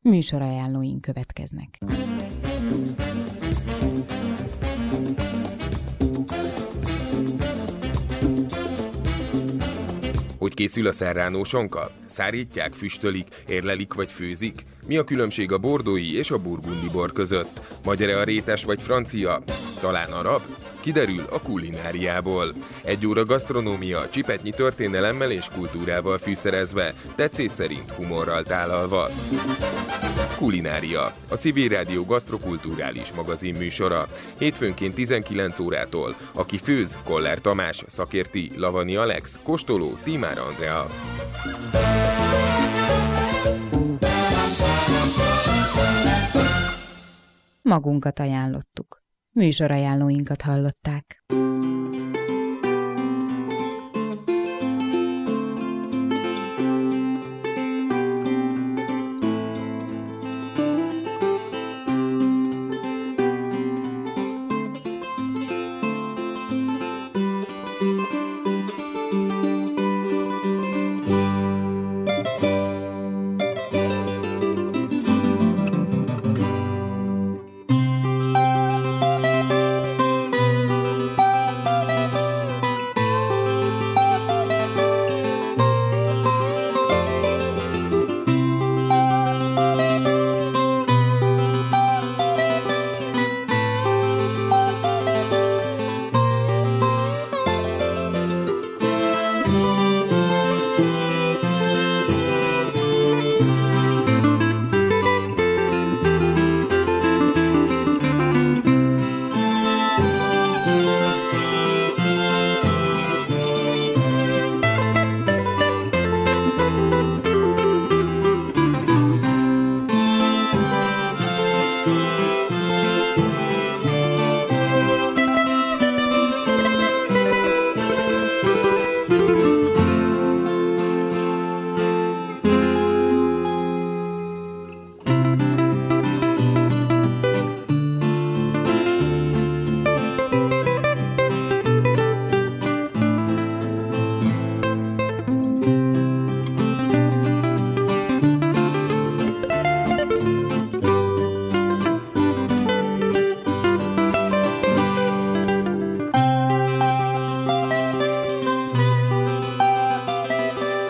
Műsorajánlóink következnek. Hogy készül a serrano sonka? Szárítják, füstölik, érlelik vagy főzik? Mi a különbség a bordói és a burgundi bor között? Magyar-e a rétes vagy francia? Talán arab? Kiderül a kulináriából. 1 óra gasztronómia, csipetnyi történelemmel és kultúrával fűszerezve, tetszés szerint humorral tálalva. Kulinária, a Civil Rádió gasztrokulturális magazin műsora. Hétfőnként 19 órától. Aki főz, Koller Tamás, szakérti, Lavani Alex, kóstoló, Tímár Andrea. Magunkat ajánlottuk. Műsorajánlóinkat hallották.